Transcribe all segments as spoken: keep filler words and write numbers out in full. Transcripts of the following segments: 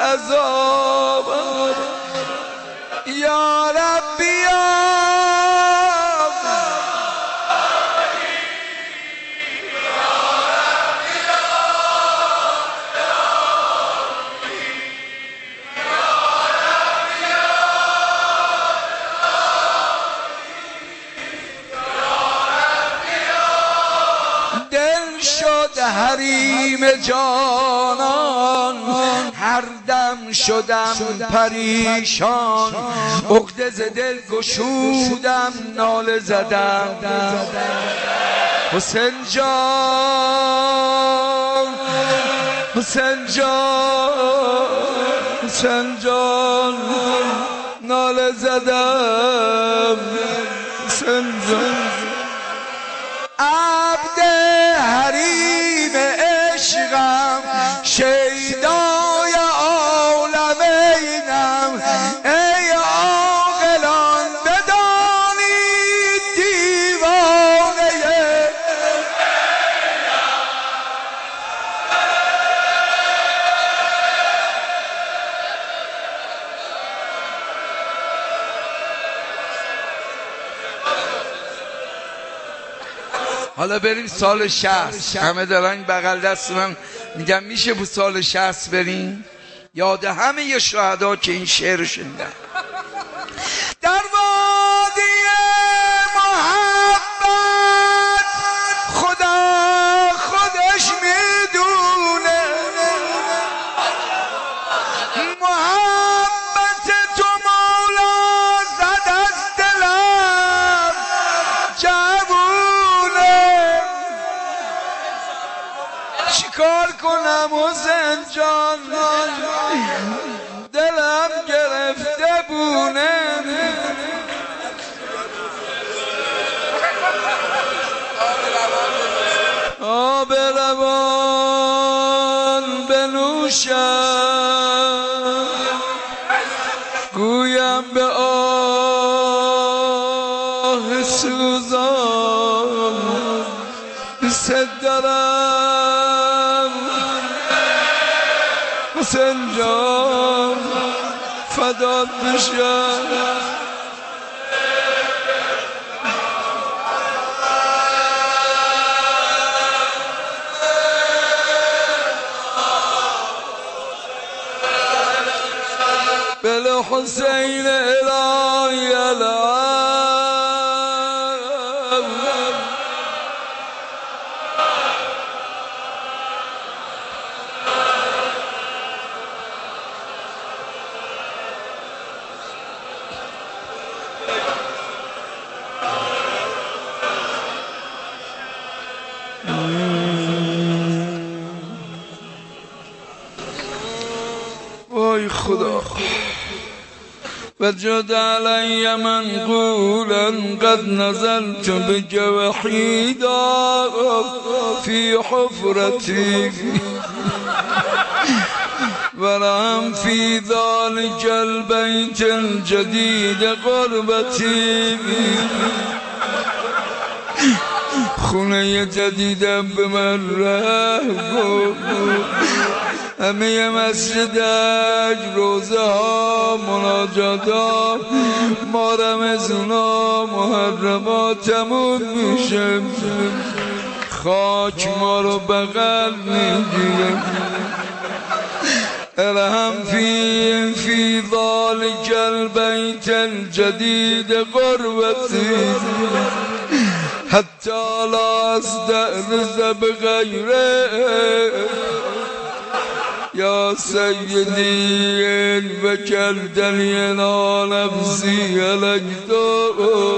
عذابم یا ربی حریم جانان هر دم شدم پریشان عقده ز دل گشودم ناله زدم حسین جان حسین جان حسین جان ناله زدم حسین جان عبد حریم عشقم شیدای عالمینم ای عاقلان بدانید دیوانه حالا بریم سال شصت. همه دارن بغل دست من میگم میشه بو سال شصت بریم؟ یاد همه ی شهدا که این شعر شنیدن. در وادی محبت خدا خودش میدونه محبت تو مولا زد از دلم جوونه چیکار کنم حسین جان دلم گرفته بونه آب روان بنوشم گویم به آه سوزان دوست دارم حسین جان فدات بشم بالحسین الهی العالم وای خدا وجد علی منقولا قد نزلت بك وحيدا في حفرتي ولهم في ذلك البيت الجديد غربتي خونه جدیدم به من راه همه مسجدک روزه ها مناجات ها ما رمضونا محرمات تموم میشه خاک ما رو بغل میگیره الهم فی فی ذلک البیت الجدید غربتی حتی لا استأنس بغیره یا سیدی وکلتنی الی نفسی الکتو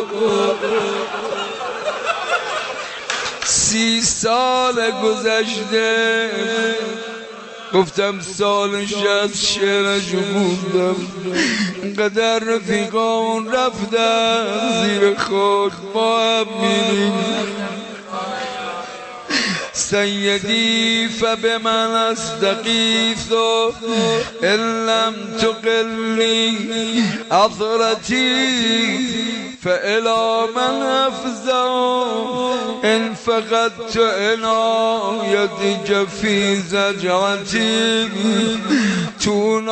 سی سال گذشته گفتم سال شصت شعرش خوندم اینقدر رفیقامون رفتن زیر خاک ما هم میریم سیدی فبمن استغیث ان لم تقلنی عثرتی فإلی من افزع ان فقدت عنایتک فی زجرتی. تو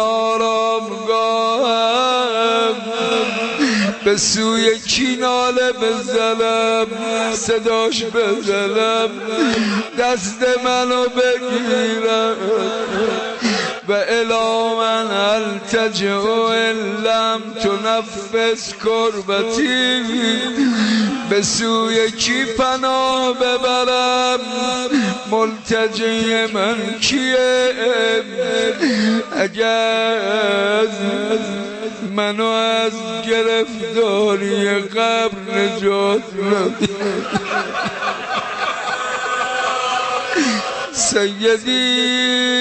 نارامگاهم به سوی کی ناله بزنم، صداش بزنم، دست منو بگیرم. و الی من التجئ ان لم تنفس کربتی. به سوی کی پناه ببرم، ملتجی من کیه؟ اگر منو از گرفتاری قبر نجات ندی. سیدی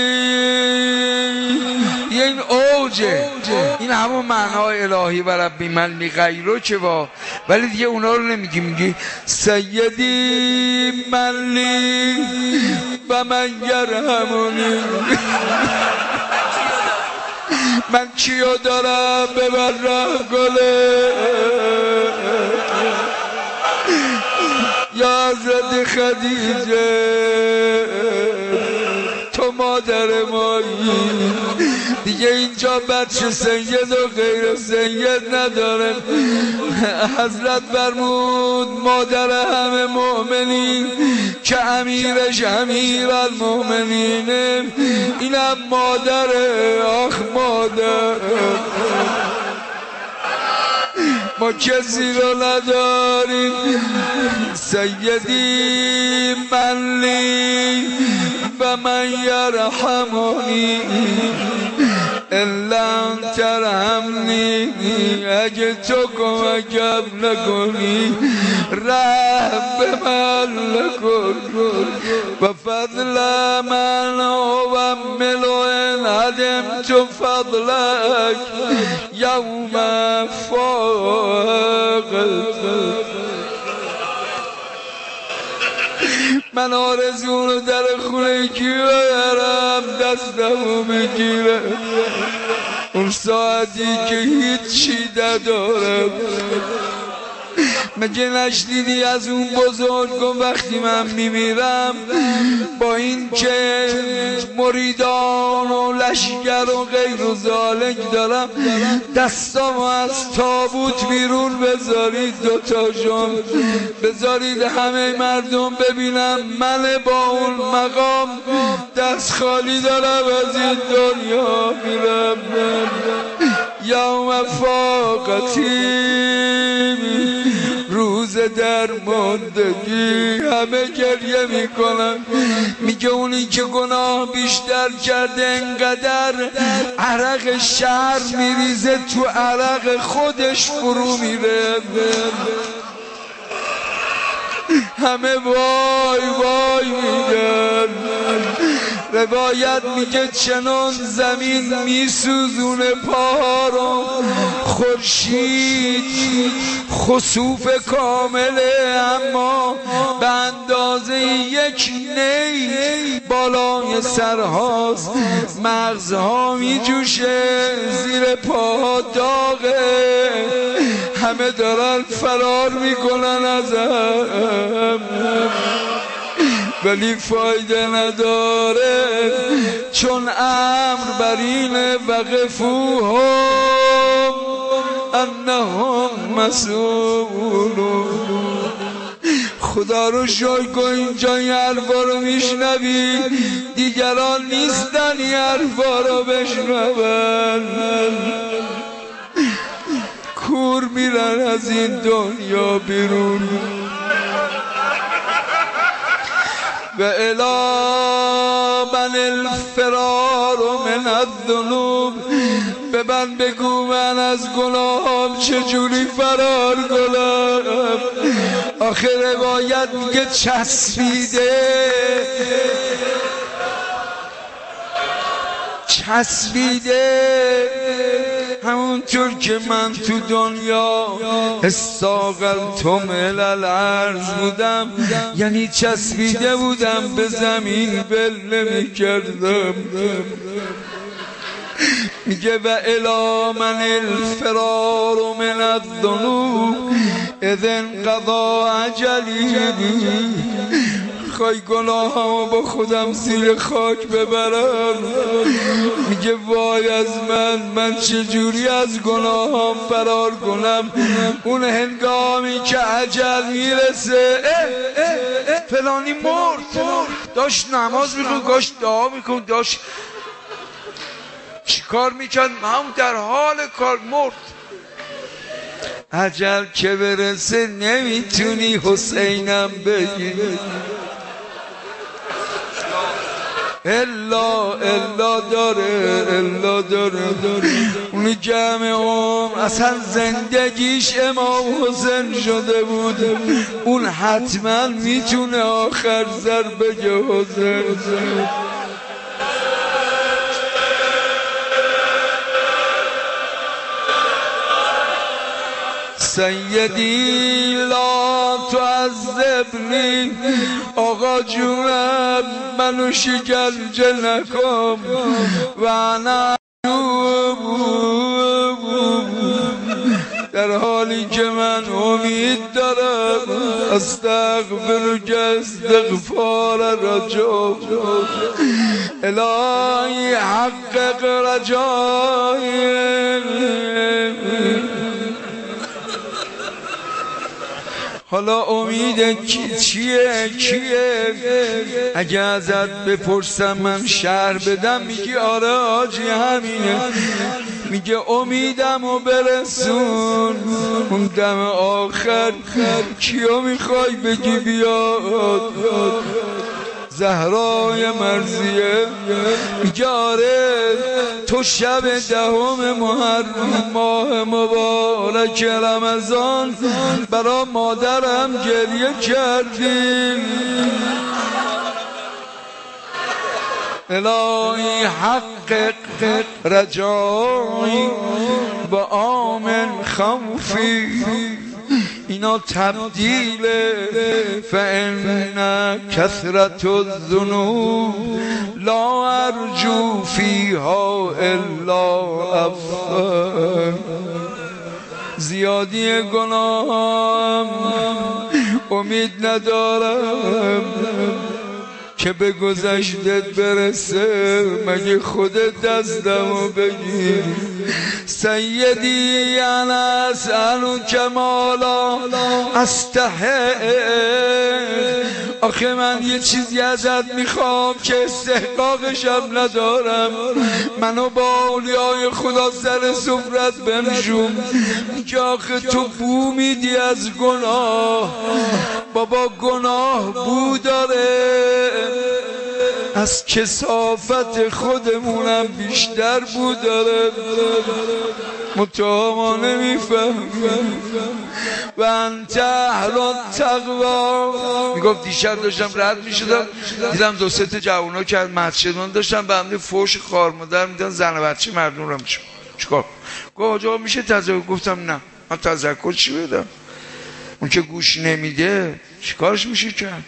این اوجه، این همون معنای الهی و ربی من لی غیره که با، ولی دیگه اونا رو نمیگی، میگی سیدی من لی و من یرحمونی. من کیو دارم ببرم گله یا حضرت خدیجه، تو مادر مایی. دیگه اینجا بچه سید و غیر سید نداره. حضرت فرمود مادر همه مؤمنین که امیرش امیر المؤمنینه، اینم مادره. آخ مادر، ما کسی رو نداریم. سیدی من لی و من یرحمونی ان لم ترحمنی. اگه تو کمکم نکنی رحم به من نکن. و فضل من و ملو ان هدمت فضلک یوم فاق. من آرزو رو در خونه کی ببرم، دستمو بگیره اون ساعتی که هیچی ندارم. مگه نشنیدی از اون بزرگم وقتی من میمیرم با این که مریدان و لشگر و غیر و ذالک دارم، دستامو از تابوت بیرون بذارید، دوتاشون بذارید همه مردم ببینم من با اون مقام دست خالی دارم از این دنیا میرم. یوم فاقتی، روز درماندگی، همه گریه میکنن. میگه اونی که گناه بیشتر کرده انقدر عرق شرم میریزه تو عرق خودش فرو میره. همه وای وای میگن. روایت میگه چنان زمین میسوزونه پاها رو، خورشید خسوف کامله اما به اندازه یک نی بالای سرهاست، مغزها میجوشه، زیر پاها داغه، همه دارن فرار میکنن از هم ولی فایده نداره، چون امر بر اینه وقفوهم انهم مسئولون. خدا رو شکر کن اینجا این حرفا رو میشنوی، دیگران نیستن این حرفا رو بشنون، کور میرن از این دنیا بیرون. و الی من الفرار من الذنوب، به من بگو من از گناهم چجوری فرار کنم. آخر روایت میگه چسبیده چسبیده همونطور که من تو دنیا استاقلتم الالعرض بودم، یعنی چسبیده بودم به زمین بل نمی کردم. میگه و الی من الفرار من الذنوب اذن قضا اجلی، خواهی گناهامو با خودم زیر خاک ببرم. میگه وای از من، من چجوری از گناهام فرار کنم اون هنگامی که اجل میرسه. اه اه اه فلانی مرد، داشت نماز میخون، داشت دعا میکن، داشت چی کار میکرد، همون در حال کار مرد. اجل که برسه نمیتونی حسینم بگی، الا الا داره الا داره اونی جمع عمر اصلا زندگیش امام حسین شده بود، اون حتما میتونه آخر سر بگه حسین. سیدی لا تعذبنی، آقا جونم منو شکنجه نکن، و انا در حالی که من امید دارم، استغفر که استغفار رجا، الهی حقق رجای. حالا امید چیه کیه؟ اگه ازت بپرسم من شهر بدم میگی آره آجی همینه. میگه امیدم و برسون اون دم آخر، کیو میخوای بگی بیاد؟ زهرای مرضیه میگه آره تو شب دهم محرم ماه مبارک رمضان برا مادرم گریه کردی. الهی حقق رجایی و آمن خوفی، اینا تبدیله. فإن کثرت الذنوب لا ارجو فیها الا عفوا، زیادی گناهم امید ندارم که به گذشتت برسه، مگه خودت دستمو بگیر. سیدی انا اسألک مالا استحق، آخه من یه چیزی ازت میخوام که استحقاقشم ندارم، منو با اولیای خدا سر سفرت بنشون. که آخه تو بو میدی از گناه، بابا گناه بو داره، از کثافت خودمونم بیشتر بود داره، متاما نمیفهم. و انت اهل التقوا. میگفت دیشب داشتم رد میشدم دیدم دو سه تا جوونا که از مسجدون داشتن به هم فوش خار مادر میدن، زن و بچه مردم رو میشه چیکار؟ گفت آقا میشه تذکر؟ گفتم نه، من تذکر چی بدم؟ اون که گوش نمیده چیکارش میشه کرد؟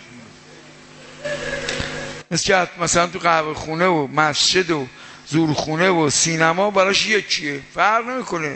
مثل که مثلا تو قهوه خونه و مسجد و زورخونه و سینما براش یکیه، فرق نمیکنه.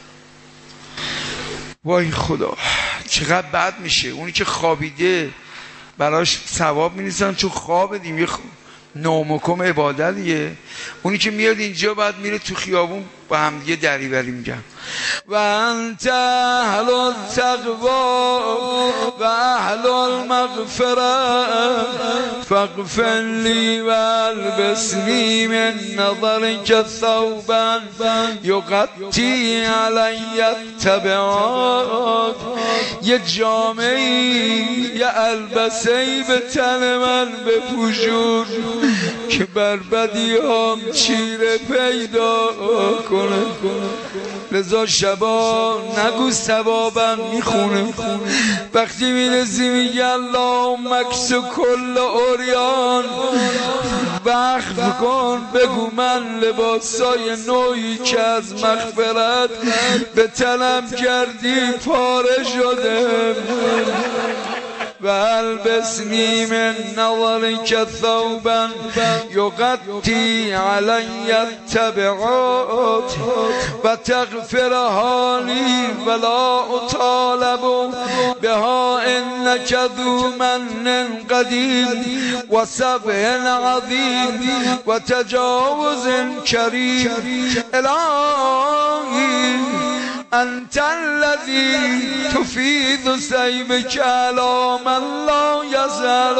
وای خدا چقدر بد میشه. اونی که خوابیده براش ثواب می‌نویسن چون خواب دیگه نامکم عبادتیه. اونی که میاد اینجا بعد میره تو خیابون با هم دیگه دریوری میگن. و انت اهل التقوا و اهل المغفره فاغفر لی و البسنی من نظرک ثوبا یغطی علی التبعات. یه جامعی یه البسه‌ای به تن من بپوشون که بر بدیام چیره پیدا کنه. لذا شبا نگو ثوابم میخونه، وقتی میرسی میگه اللهم اکس کل اوریان و وقف کن بگو من لباسای نوعی که از مغفرت به تنم کردی پاره شده و البسنی من نظرك ثوبا یغطی علی التبعات و تغفرها لی ولا اطالب بها انك ذو من قدیم و سبع عظیم و تجاوز کریم. الهی انت الذي تفيض سيفك على من لا يزال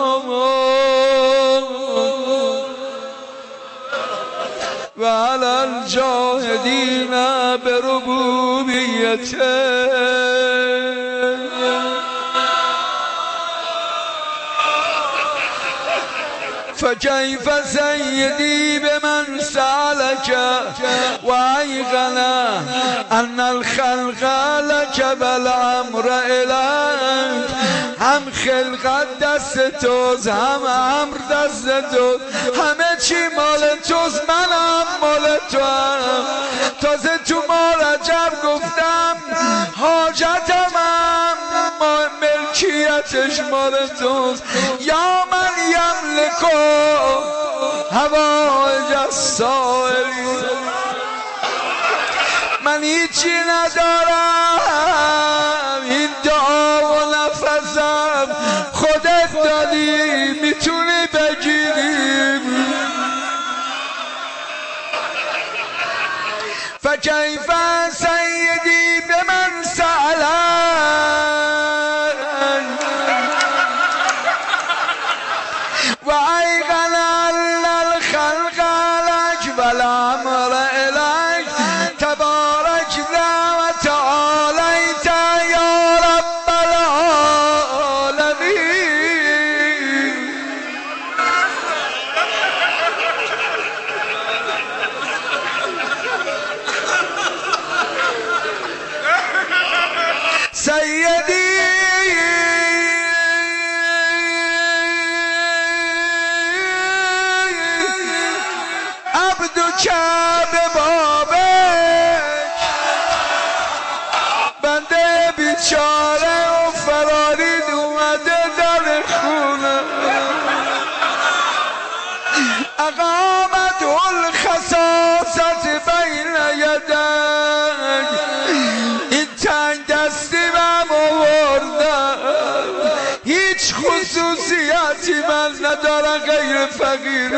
وعلى الجاهدين بربوبيته. فكيف سيدي بمن سألك وأيقن أن الخلق لك والأمر إليك. هم خلقت دست توز هم امر دست توز همه چی مال توز منم مال تو هم. تازه تو مارجب گفتم حاجتم هم ملکیتش مال توز. یا من یملکو هوای السائلی. من هیچی ندارم این دعا و نفسم خودت دادی میتونی بگیری. فکیف سیدی به من سألن و ایقن الخلق لك والامر الیک. تبارکت و تعالیت یا رب العالمین. سیدی عبدک ببابک. بنده بیچاره و فرارید اومده در خونه. اقامت الخصاصت بین یدک. این تنگ دستی من آوردم هیچ خصوصیتی من ندارم غیر فقیر.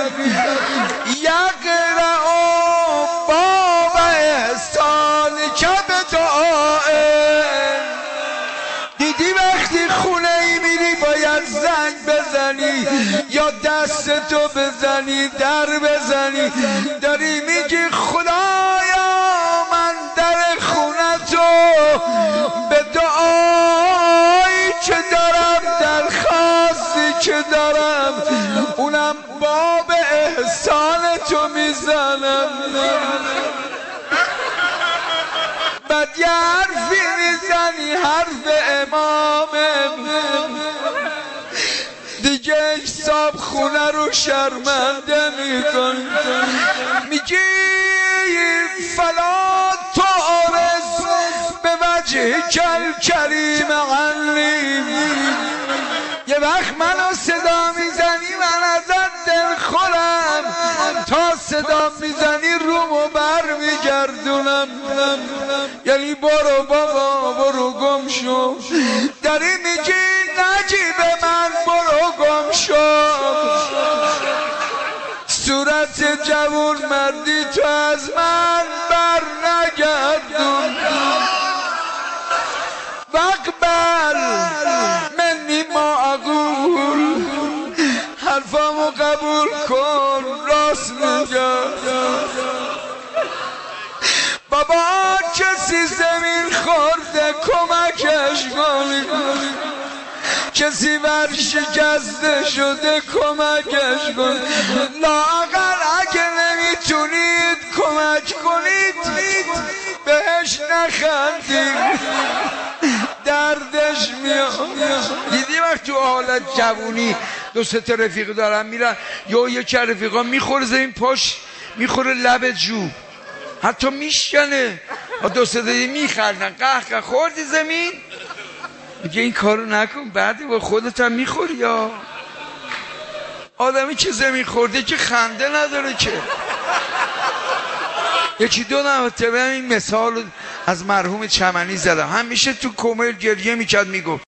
یقرأ باب احسان که به دعائه. دیدی وقتی خونه ای میری باید زنگ بزنی یا دست تو بزنی در بزنی. داری میگی خدایا من در خونه تو به دعایی که دارم درخواستی که دارم اونم باب احسان تو میزنم. بعد یه حرفی میزنی حرف امامه دیگه حساب خونه رو شرمنده میکن. میگی فلا تعرض به وجه کل کریم عنی. یه وقت منو صدا میزنی من ازت دل خورم تا صدا میزنی رومو بر میگردونم. یعنی برو بابا برو گم شو. داری میگی نجی به من برو گم شو. صورت جوون مردی تو از من بر نگردون. وقبل منی ما اقول حرفامو قبول کن راست میگم. بابا کسی زمین خورده کمکش کنی. کسی ور شکسته شده کمکش کن. لااقل اگه نمیتونید کمک کنید بهش نخندید. دردش دیدی وقت تو حالت جوونی دو سه تا رفیق دارن میرن یا یکی از رفیقا میخوره زمین پاش میخوره لب جو حتی میشکنه دو سه تا میخندن قهقه خوردی زمین میگه این کارو نکن بعدی با خودت هم میخوری. یا آدمی که زمین خورده که خنده نداره که. یکی دو نمته به این مثال از مرحوم چمنی زدم همیشه تو کمل گریه میکرد میگفت